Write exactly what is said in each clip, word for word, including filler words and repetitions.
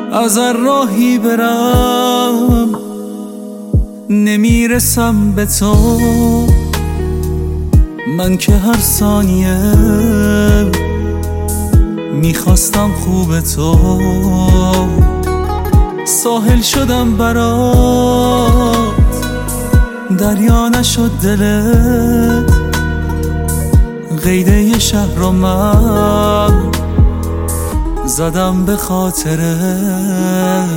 از هر راهی برم نمیرسم به تو. من که هر ثانیه میخواستم خوب تو، ساحل شدم برات دریا نشد دلت، قیده ی شهر رو من زدم به خاطرت.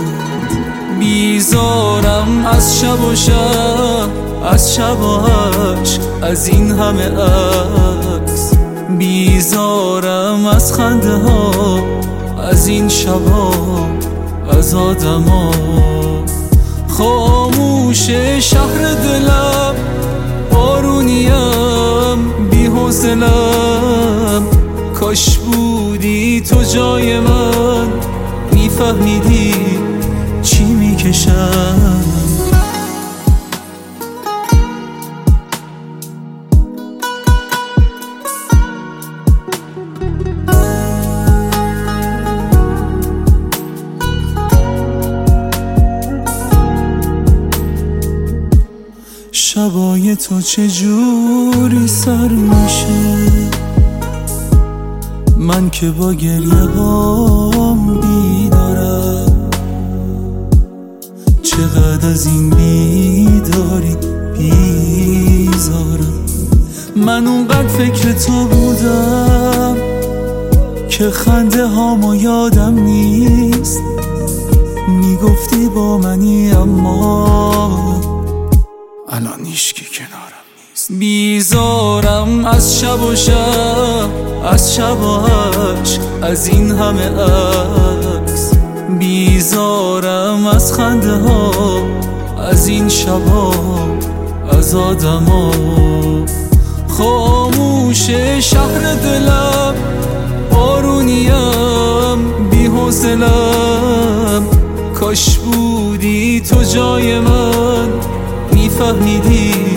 بیزارم از شب و شب، از شب و عشق، از این همه عکس. بیزارم از خنده ها، از این شبا، از آدما. خاموش شهر دلم، بارونیم بی حوصلم. کاش بودی تو جای من، میفهمیدی چی میکشم. شبای تو چجوری سر میشه، من که با گریه هام بیدارم. چقدر از این بیداری بیزارم. من اونقدر فکر تو بودم که خنده هامو یادم نیست. میگفتی با منی اما الان هیچکی کنارم نیست. بیزارم از شب و شب، از شب و عشق، از این همه عکس. بیزارم از خنده ها، از این شبا، از آدما. خاموش شهر دلم، بارونیم بی حوصلم. کاش بودی تو جای من، میفهمیدی